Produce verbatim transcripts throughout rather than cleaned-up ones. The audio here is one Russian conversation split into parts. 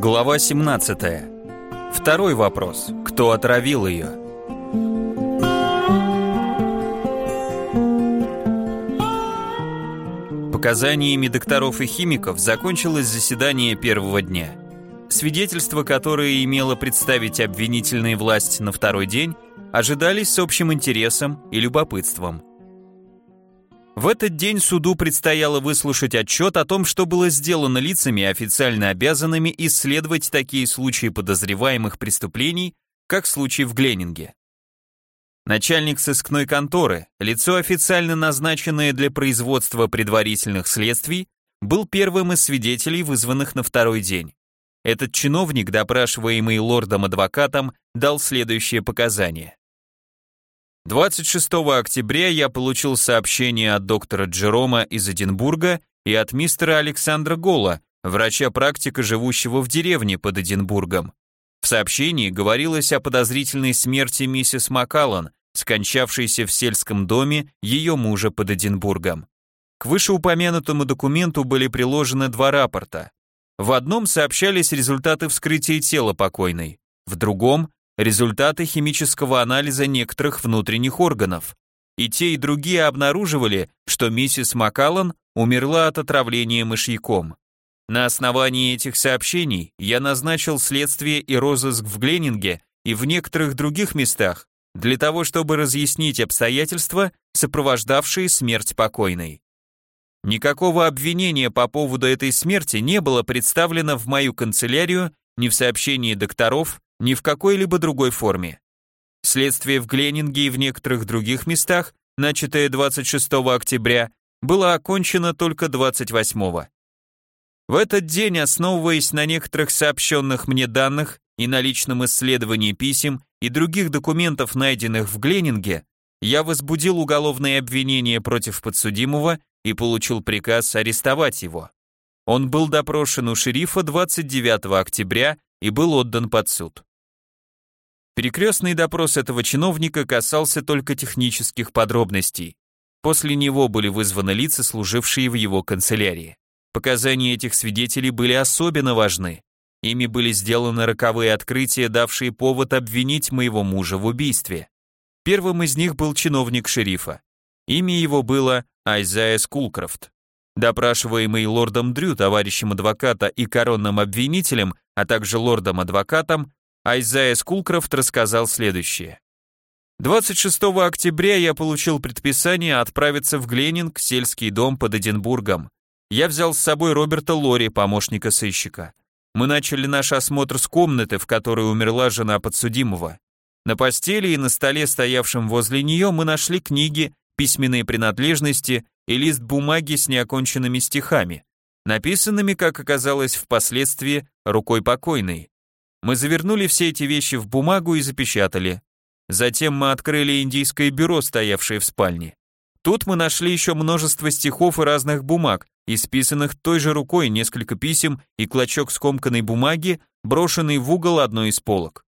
Глава семнадцатая. Второй вопрос. Кто отравил ее? Показаниями докторов и химиков закончилось заседание первого дня. Свидетельства, которые имела представить обвинительная власть на второй день, ожидались с общим интересом и любопытством. В этот день суду предстояло выслушать отчет о том, что было сделано лицами, официально обязанными исследовать такие случаи подозреваемых преступлений, как случай в Гленнинге. Начальник сыскной конторы, лицо, официально назначенное для производства предварительных следствий, был первым из свидетелей, вызванных на второй день. Этот чиновник, допрашиваемый лордом-адвокатом, дал следующие показания. двадцать шестого октября я получил сообщение от доктора Джерома из Эдинбурга и от мистера Александра Голла, врача-практика, живущего в деревне под Эдинбургом. В сообщении говорилось о подозрительной смерти миссис Маккаллан, скончавшейся в сельском доме ее мужа под Эдинбургом. К вышеупомянутому документу были приложены два рапорта. В одном сообщались результаты вскрытия тела покойной, в другом – результаты химического анализа некоторых внутренних органов. И те, и другие обнаруживали, что миссис Маккаллан умерла от отравления мышьяком. На основании этих сообщений я назначил следствие и розыск в Гленнинге и в некоторых других местах для того, чтобы разъяснить обстоятельства, сопровождавшие смерть покойной. Никакого обвинения по поводу этой смерти не было представлено в мою канцелярию ни в сообщении докторов, ни в какой-либо другой форме. Следствие в Гленнинге и в некоторых других местах, начатое двадцать шестого октября, было окончено только двадцать восьмого. В этот день, основываясь на некоторых сообщенных мне данных и на личном исследовании писем и других документов, найденных в Гленнинге, я возбудил уголовное обвинение против подсудимого и получил приказ арестовать его. Он был допрошен у шерифа двадцать девятого октября и был отдан под суд. Перекрестный допрос этого чиновника касался только технических подробностей. После него были вызваны лица, служившие в его канцелярии. Показания этих свидетелей были особенно важны. Ими были сделаны роковые открытия, давшие повод обвинить моего мужа в убийстве. Первым из них был чиновник шерифа. Имя его было Айзайя Скулкрофт. Допрашиваемый лордом Дрю, товарищем адвоката и коронным обвинителем, а также лордом-адвокатом, Айзайя Скулкрофт рассказал следующее. двадцать шестого октября я получил предписание отправиться в Гленнинг, сельский дом под Эдинбургом. Я взял с собой Роберта Лори, помощника сыщика. Мы начали наш осмотр с комнаты, в которой умерла жена подсудимого. На постели и на столе, стоявшем возле нее, мы нашли книги, письменные принадлежности и лист бумаги с неоконченными стихами, написанными, как оказалось впоследствии, рукой покойной. Мы завернули все эти вещи в бумагу и запечатали. Затем мы открыли индийское бюро, стоявшее в спальне. Тут мы нашли еще множество стихов и разных бумаг, исписанных той же рукой, несколько писем и клочок скомканной бумаги, брошенный в угол одной из полок.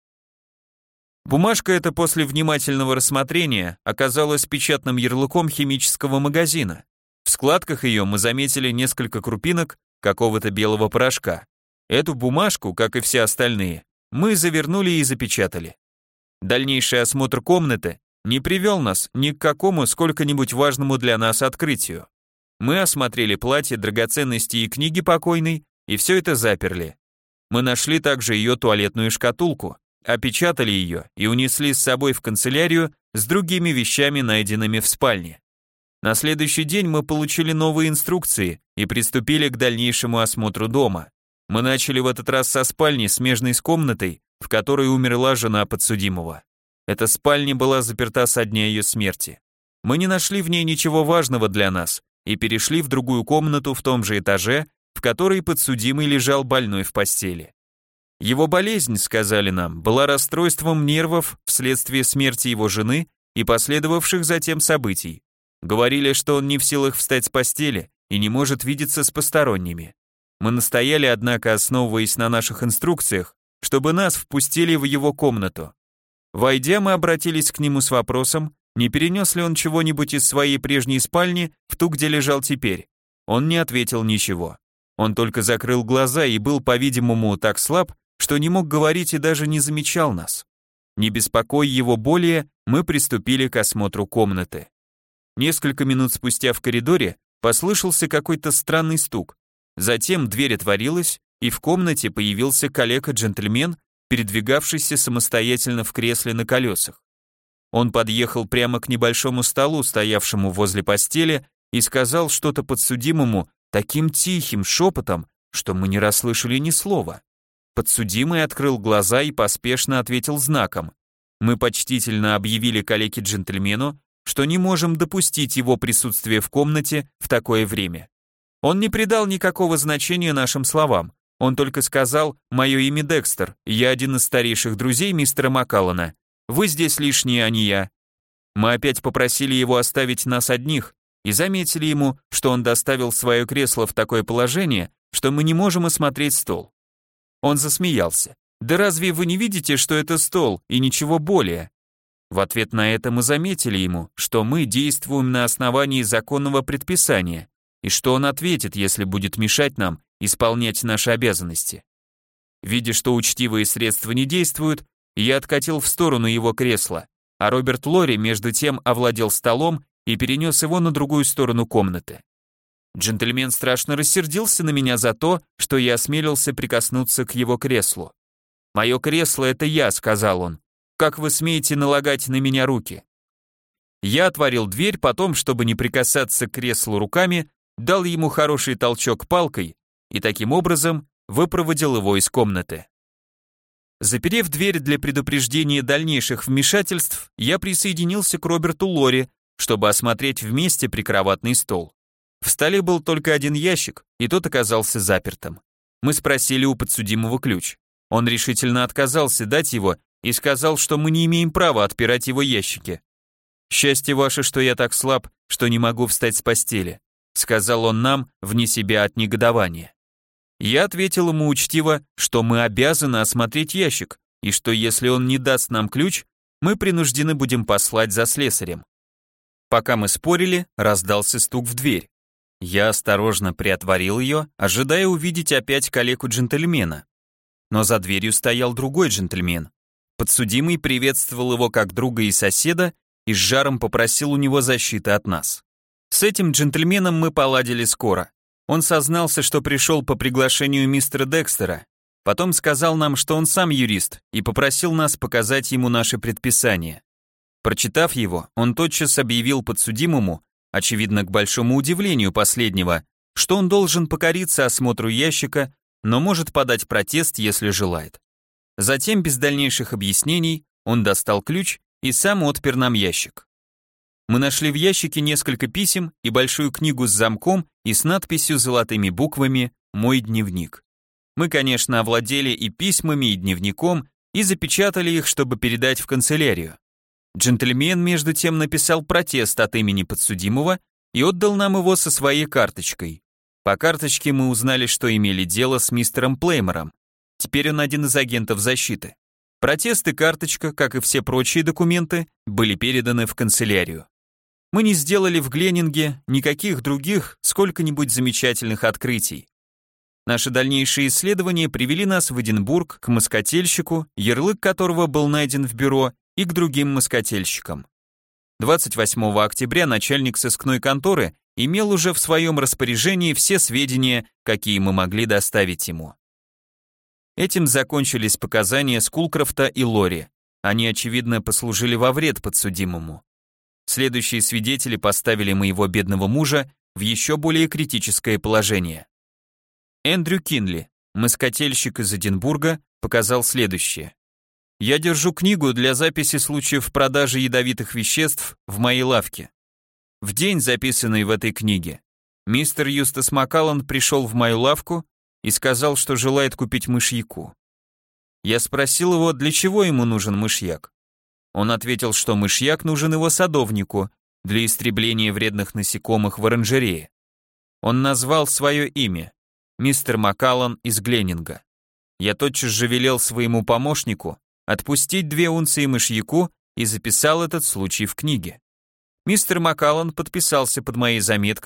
Бумажка эта после внимательного рассмотрения оказалась печатным ярлыком химического магазина. В складках ее мы заметили несколько крупинок какого-то белого порошка. Эту бумажку, как и все остальные, мы завернули и запечатали. Дальнейший осмотр комнаты не привел нас ни к какому сколько-нибудь важному для нас открытию. Мы осмотрели платье, драгоценности и книги покойной, и все это заперли. Мы нашли также ее туалетную шкатулку, опечатали ее и унесли с собой в канцелярию с другими вещами, найденными в спальне. На следующий день мы получили новые инструкции и приступили к дальнейшему осмотру дома. Мы начали в этот раз со спальни, смежной с комнатой, в которой умерла жена подсудимого. Эта спальня была заперта со дня ее смерти. Мы не нашли в ней ничего важного для нас и перешли в другую комнату в том же этаже, в которой подсудимый лежал больной в постели. Его болезнь, сказали нам, была расстройством нервов вследствие смерти его жены и последовавших затем событий. Говорили, что он не в силах встать с постели и не может видеться с посторонними. Мы настояли, однако, основываясь на наших инструкциях, чтобы нас впустили в его комнату. Войдя, мы обратились к нему с вопросом, не перенес ли он чего-нибудь из своей прежней спальни в ту, где лежал теперь. Он не ответил ничего. Он только закрыл глаза и был, по-видимому, так слаб, что не мог говорить и даже не замечал нас. Не беспокоя его более, мы приступили к осмотру комнаты. Несколько минут спустя в коридоре послышался какой-то странный стук. Затем дверь отворилась, и в комнате появился калека-джентльмен, передвигавшийся самостоятельно в кресле на колесах. Он подъехал прямо к небольшому столу, стоявшему возле постели, и сказал что-то подсудимому таким тихим шепотом, что мы не расслышали ни слова. Подсудимый открыл глаза и поспешно ответил знаком. Мы почтительно объявили калеке-джентльмену, что не можем допустить его присутствие в комнате в такое время. Он не придал никакого значения нашим словам. Он только сказал: «Мое имя Декстер, я один из старейших друзей мистера Маккаллана. Вы здесь лишние, а не я». Мы опять попросили его оставить нас одних и заметили ему, что он доставил свое кресло в такое положение, что мы не можем осмотреть стол. Он засмеялся. «Да разве вы не видите, что это стол и ничего более?» В ответ на это мы заметили ему, что мы действуем на основании законного предписания, и что он ответит, если будет мешать нам исполнять наши обязанности. Видя, что учтивые средства не действуют, я откатил в сторону его кресла, а Роберт Лори между тем овладел столом и перенес его на другую сторону комнаты. Джентльмен страшно рассердился на меня за то, что я осмелился прикоснуться к его креслу. «Мое кресло — это я», — сказал он. «Как вы смеете налагать на меня руки?» Я отворил дверь, потом, чтобы не прикасаться к креслу руками, дал ему хороший толчок палкой и таким образом выпроводил его из комнаты. Заперев дверь для предупреждения дальнейших вмешательств, я присоединился к Роберту Лори, чтобы осмотреть вместе прикроватный стол. В столе был только один ящик, и тот оказался запертым. Мы спросили у подсудимого ключ. Он решительно отказался дать его и сказал, что мы не имеем права отпирать его ящики. «Счастье ваше, что я так слаб, что не могу встать с постели», сказал он нам, вне себя от негодования. Я ответил ему учтиво, что мы обязаны осмотреть ящик, и что если он не даст нам ключ, мы принуждены будем послать за слесарем. Пока мы спорили, раздался стук в дверь. Я осторожно приотворил ее, ожидая увидеть опять калеку-джентльмена. Но за дверью стоял другой джентльмен. Подсудимый приветствовал его как друга и соседа и с жаром попросил у него защиты от нас. С этим джентльменом мы поладили скоро. Он сознался, что пришел по приглашению мистера Декстера, потом сказал нам, что он сам юрист, и попросил нас показать ему наши предписания. Прочитав его, он тотчас объявил подсудимому, очевидно, к большому удивлению последнего, что он должен покориться осмотру ящика, но может подать протест, если желает. Затем, без дальнейших объяснений, он достал ключ и сам отпер нам ящик. Мы нашли в ящике несколько писем и большую книгу с замком и с надписью золотыми буквами «Мой дневник». Мы, конечно, овладели и письмами, и дневником, и запечатали их, чтобы передать в канцелярию. Джентльмен, между тем, написал протест от имени подсудимого и отдал нам его со своей карточкой. По карточке мы узнали, что имели дело с мистером Плеймором. Теперь он один из агентов защиты. Протест и карточка, как и все прочие документы, были переданы в канцелярию. Мы не сделали в Гленнинге никаких других сколько-нибудь замечательных открытий. Наши дальнейшие исследования привели нас в Эдинбург к москательщику, ярлык которого был найден в бюро, и к другим москательщикам. двадцать восьмого октября начальник сыскной конторы имел уже в своем распоряжении все сведения, какие мы могли доставить ему. Этим закончились показания Скулкрофта и Лори. Они, очевидно, послужили во вред подсудимому. Следующие свидетели поставили моего бедного мужа в еще более критическое положение. Эндрю Кинли, москательщик из Эдинбурга, показал следующее. «Я держу книгу для записи случаев продажи ядовитых веществ в моей лавке. В день, записанный в этой книге, мистер Юстас Маккаллан пришел в мою лавку и сказал, что желает купить мышьяку. Я спросил его, для чего ему нужен мышьяк. Он ответил, что мышьяк нужен его садовнику для истребления вредных насекомых в оранжерее. Он назвал свое имя, мистер Маккаллан из Гленнинга. Я тотчас же велел своему помощнику отпустить две унции мышьяку и записал этот случай в книге. Мистер Маккаллан подписался под моей заметкой,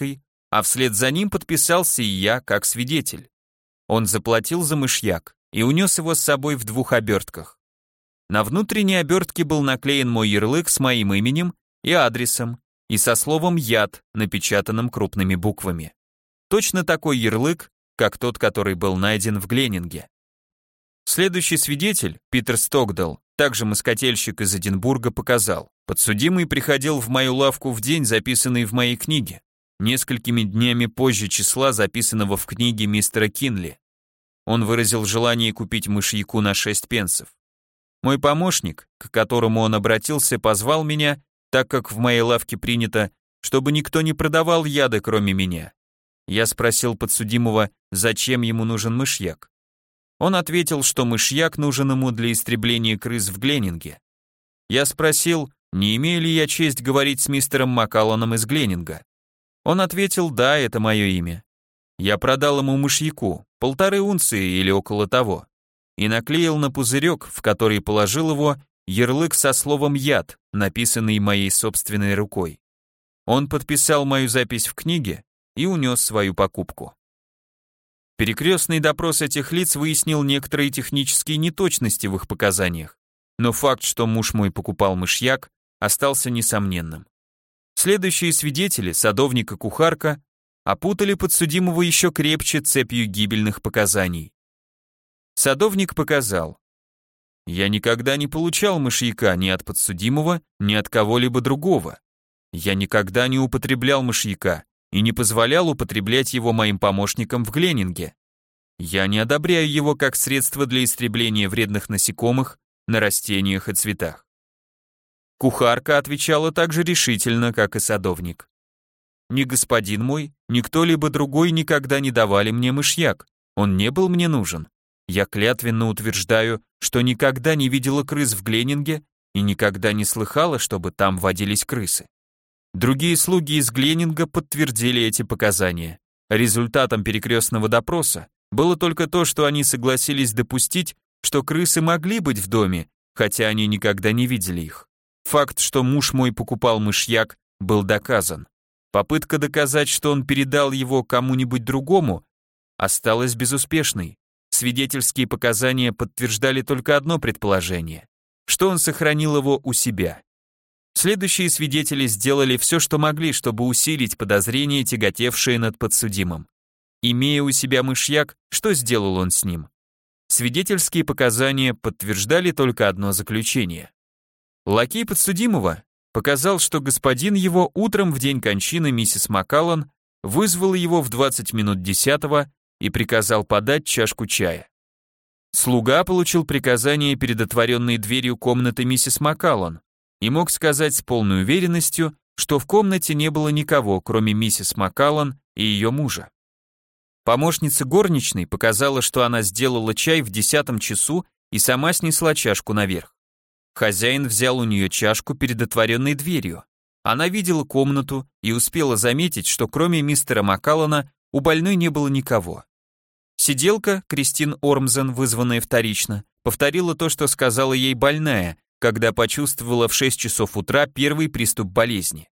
а вслед за ним подписался и я, как свидетель. Он заплатил за мышьяк и унес его с собой в двух обертках. На внутренней обертке был наклеен мой ярлык с моим именем и адресом, и со словом «яд», напечатанным крупными буквами. Точно такой ярлык, как тот, который был найден в Гленнинге. Следующий свидетель, Питер Стокдал, также москательщик из Эдинбурга, показал: подсудимый приходил в мою лавку в день, записанный в моей книге, несколькими днями позже числа, записанного в книге мистера Кинли. Он выразил желание купить мышьяку на шесть пенсов. Мой помощник, к которому он обратился, позвал меня, так как в моей лавке принято, чтобы никто не продавал яды, кроме меня. Я спросил подсудимого, зачем ему нужен мышьяк. Он ответил, что мышьяк нужен ему для истребления крыс в Гленнинге. Я спросил, не имею ли я честь говорить с мистером Маккалланом из Гленнинга. Он ответил, да, это мое имя. Я продал ему мышьяку, полторы унции или около того, и наклеил на пузырек, в который положил его, ярлык со словом «яд», написанный моей собственной рукой. Он подписал мою запись в книге и унес свою покупку. Перекрестный допрос этих лиц выяснил некоторые технические неточности в их показаниях, но факт, что муж мой покупал мышьяк, остался несомненным. Следующие свидетели, садовник и кухарка, опутали подсудимого еще крепче цепью гибельных показаний. Садовник показал: «Я никогда не получал мышьяка ни от подсудимого, ни от кого-либо другого. Я никогда не употреблял мышьяка и не позволял употреблять его моим помощникам в Гленнинге. Я не одобряю его как средство для истребления вредных насекомых на растениях и цветах». Кухарка отвечала так же решительно, как и садовник. «Ни господин мой, ни кто-либо другой никогда не давали мне мышьяк, он не был мне нужен. Я клятвенно утверждаю, что никогда не видела крыс в Гленнинге и никогда не слыхала, чтобы там водились крысы». Другие слуги из Гленнинга подтвердили эти показания. Результатом перекрестного допроса было только то, что они согласились допустить, что крысы могли быть в доме, хотя они никогда не видели их. Факт, что муж мой покупал мышьяк, был доказан. Попытка доказать, что он передал его кому-нибудь другому, осталась безуспешной. Свидетельские показания подтверждали только одно предположение, что он сохранил его у себя. Следующие свидетели сделали все, что могли, чтобы усилить подозрения, тяготевшие над подсудимым. Имея у себя мышьяк, что сделал он с ним? Свидетельские показания подтверждали только одно заключение. Лакей подсудимого показал, что господин его утром в день кончины миссис Маккаллан вызвал его в двадцать минут десятого и приказал подать чашку чая. Слуга получил приказание перед отворенной дверью комнаты миссис Маккаллан и мог сказать с полной уверенностью, что в комнате не было никого, кроме миссис Маккаллан и ее мужа. Помощница горничной показала, что она сделала чай в десятом часу и сама снесла чашку наверх. Хозяин взял у нее чашку перед отворенной дверью. Она видела комнату и успела заметить, что кроме мистера Маккаллана у больной не было никого. Сиделка, Кристин Ормзен, вызванная вторично, повторила то, что сказала ей больная, когда почувствовала в шесть часов утра первый приступ болезни.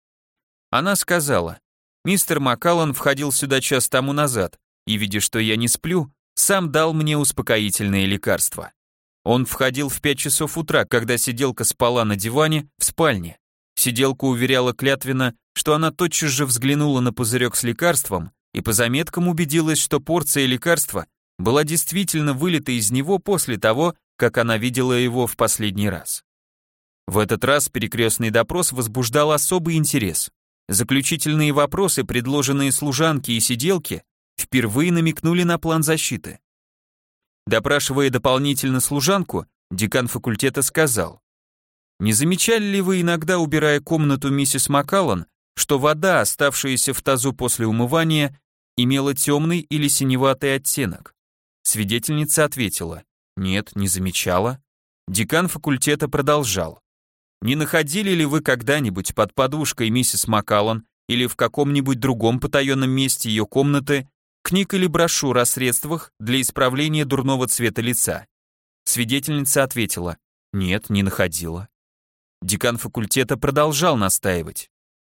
Она сказала: «Мистер Маккаллан входил сюда час тому назад и, видя, что я не сплю, сам дал мне успокоительное лекарство. Он входил в пять часов утра, когда сиделка спала на диване в спальне. Сиделка уверяла клятвенно, что она тотчас же взглянула на пузырек с лекарством и по заметкам убедилась, что порция лекарства была действительно вылита из него после того, как она видела его в последний раз». В этот раз перекрестный допрос возбуждал особый интерес. Заключительные вопросы, предложенные служанке и сиделке, впервые намекнули на план защиты. Допрашивая дополнительно служанку, декан факультета сказал: «Не замечали ли вы иногда, убирая комнату миссис Маккаллан, что вода, оставшаяся в тазу после умывания, имела темный или синеватый оттенок?» Свидетельница ответила: «Нет, не замечала». Декан факультета продолжал: «Не находили ли вы когда-нибудь под подушкой миссис Маккаллан или в каком-нибудь другом потаенном месте ее комнаты книг или брошюр о средствах для исправления дурного цвета лица?» Свидетельница ответила: «Нет, не находила». Декан факультета продолжал настаивать: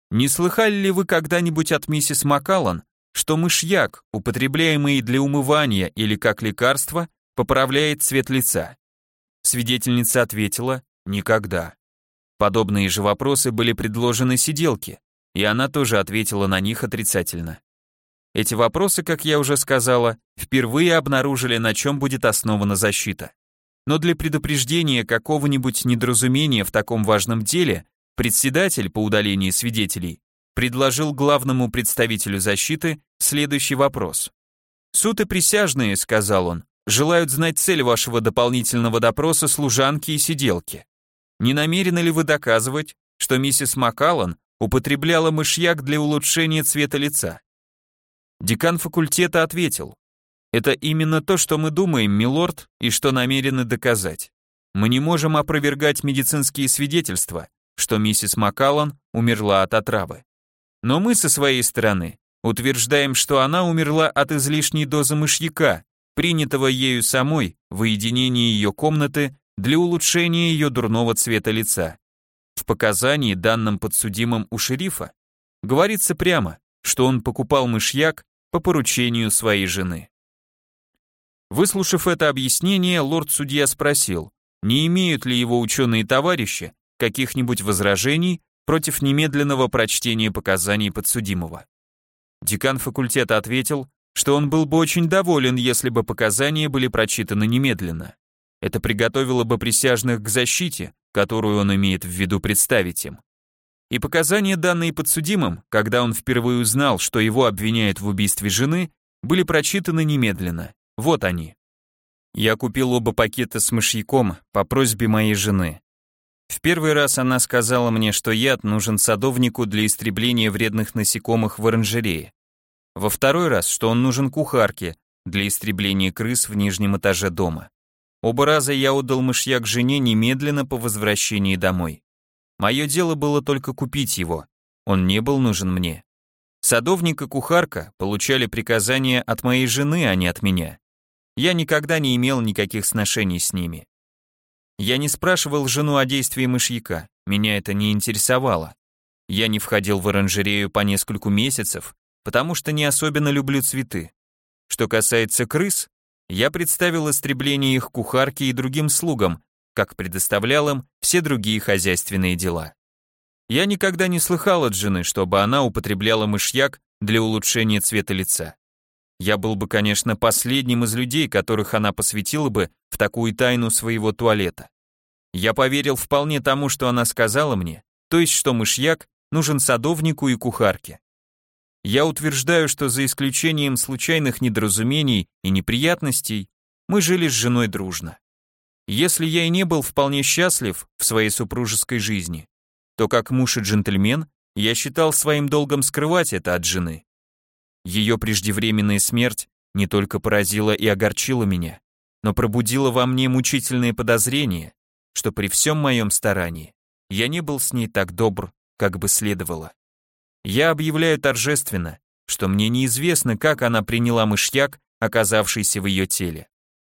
Не слыхали ли вы когда-нибудь от миссис Маккаллан, что мышьяк, употребляемый для умывания или как лекарство, поправляет цвет лица? Свидетельница ответила: никогда. Подобные же вопросы были предложены сиделке, и она тоже ответила на них отрицательно. Эти вопросы, как я уже сказала, впервые обнаружили, на чем будет основана защита. Но для предупреждения какого-нибудь недоразумения в таком важном деле председатель по удалению свидетелей предложил главному представителю защиты следующий вопрос. «Суд и присяжные», — сказал он, — «желают знать цель вашего дополнительного допроса служанки и сиделки. Не намерены ли вы доказывать, что миссис Маккаллан употребляла мышьяк для улучшения цвета лица?» Декан факультета ответил: «Это именно то, что мы думаем, милорд, и что намерены доказать. Мы не можем опровергать медицинские свидетельства, что миссис Маккаллан умерла от отравы. Но мы со своей стороны утверждаем, что она умерла от излишней дозы мышьяка, принятого ею самой в уединении ее комнаты для улучшения ее дурного цвета лица. В показании, данном подсудимым у шерифа, говорится прямо, что он покупал мышьяк по поручению своей жены». Выслушав это объяснение, лорд-судья спросил, не имеют ли его ученые-товарищи каких-нибудь возражений против немедленного прочтения показаний подсудимого. Декан факультета ответил, что он был бы очень доволен, если бы показания были прочитаны немедленно. Это приготовило бы присяжных к защите, которую он имеет в виду представить им. И показания, данные подсудимым, когда он впервые узнал, что его обвиняют в убийстве жены, были прочитаны немедленно. Вот они. Я купил оба пакета с мышьяком по просьбе моей жены. В первый раз она сказала мне, что яд нужен садовнику для истребления вредных насекомых в оранжерее. Во второй раз, что он нужен кухарке для истребления крыс в нижнем этаже дома. Оба раза я отдал мышьяк жене немедленно по возвращении домой. Мое дело было только купить его, он не был нужен мне. Садовник и кухарка получали приказания от моей жены, а не от меня. Я никогда не имел никаких сношений с ними. Я не спрашивал жену о действии мышьяка, меня это не интересовало. Я не входил в оранжерею по нескольку месяцев, потому что не особенно люблю цветы. Что касается крыс, я представил истребление их кухарке и другим слугам, как предоставлял им все другие хозяйственные дела. Я никогда не слыхал от жены, чтобы она употребляла мышьяк для улучшения цвета лица. Я был бы, конечно, последним из людей, которых она посвятила бы в такую тайну своего туалета. Я поверил вполне тому, что она сказала мне, то есть, что мышьяк нужен садовнику и кухарке. Я утверждаю, что за исключением случайных недоразумений и неприятностей, мы жили с женой дружно. Если я и не был вполне счастлив в своей супружеской жизни, то как муж и джентльмен я считал своим долгом скрывать это от жены. Ее преждевременная смерть не только поразила и огорчила меня, но пробудила во мне мучительные подозрения, что при всем моем старании я не был с ней так добр, как бы следовало. Я объявляю торжественно, что мне неизвестно, как она приняла мышьяк, оказавшийся в ее теле.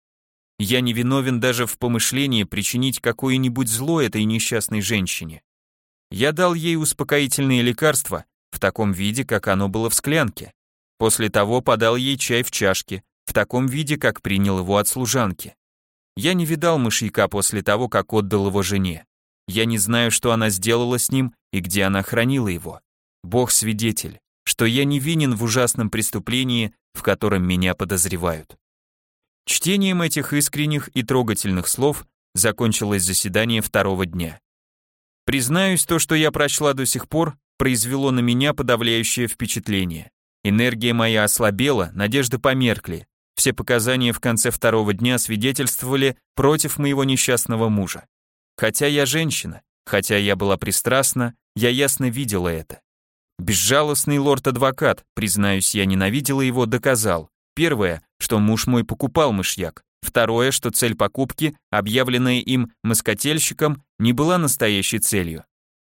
Я не виновен даже в помышлении причинить какое-нибудь зло этой несчастной женщине. Я дал ей успокоительные лекарства в таком виде, как оно было в склянке. После того подал ей чай в чашке, в таком виде, как принял его от служанки. Я не видал мышьяка после того, как отдал его жене. Я не знаю, что она сделала с ним и где она хранила его. Бог свидетель, что я не винен в ужасном преступлении, в котором меня подозревают. Чтением этих искренних и трогательных слов закончилось заседание второго дня. Признаюсь, то, что я прочла до сих пор, произвело на меня подавляющее впечатление. Энергия моя ослабела, надежды померкли. Все показания в конце второго дня свидетельствовали против моего несчастного мужа. Хотя я женщина, хотя я была пристрастна, я ясно видела это. Безжалостный лорд-адвокат, признаюсь, я ненавидела его, доказал. Первое, что муж мой покупал мышьяк. Второе, что цель покупки, объявленная им москательщиком, не была настоящей целью.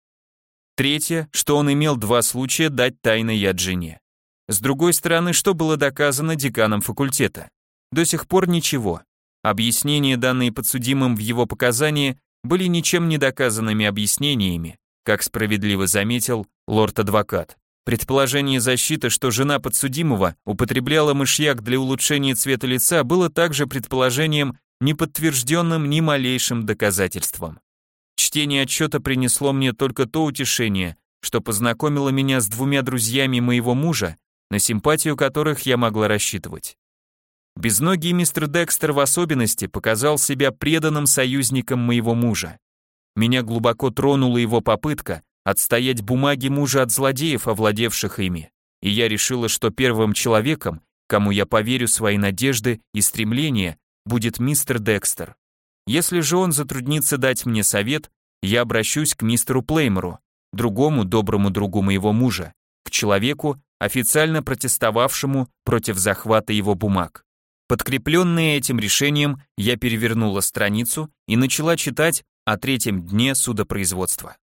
Третье, что он имел два случая дать тайный яд жене. С другой стороны, что было доказано деканом факультета? До сих пор ничего. Объяснения, данные подсудимым в его показании, были ничем не доказанными объяснениями, как справедливо заметил лорд-адвокат. Предположение защиты, что жена подсудимого употребляла мышьяк для улучшения цвета лица, было также предположением, не подтвержденным ни малейшим доказательством. Чтение отчета принесло мне только то утешение, что познакомило меня с двумя друзьями моего мужа, на симпатию которых я могла рассчитывать. Безногий мистер Декстер в особенности показал себя преданным союзником моего мужа. Меня глубоко тронула его попытка отстоять бумаги мужа от злодеев, овладевших ими, и я решила, что первым человеком, кому я поверю свои надежды и стремления, будет мистер Декстер. Если же он затруднится дать мне совет, я обращусь к мистеру Плеймору, другому доброму другу моего мужа, к человеку, официально протестовавшему против захвата его бумаг. Подкрепленная этим решением, я перевернула страницу и начала читать о третьем дне судопроизводства.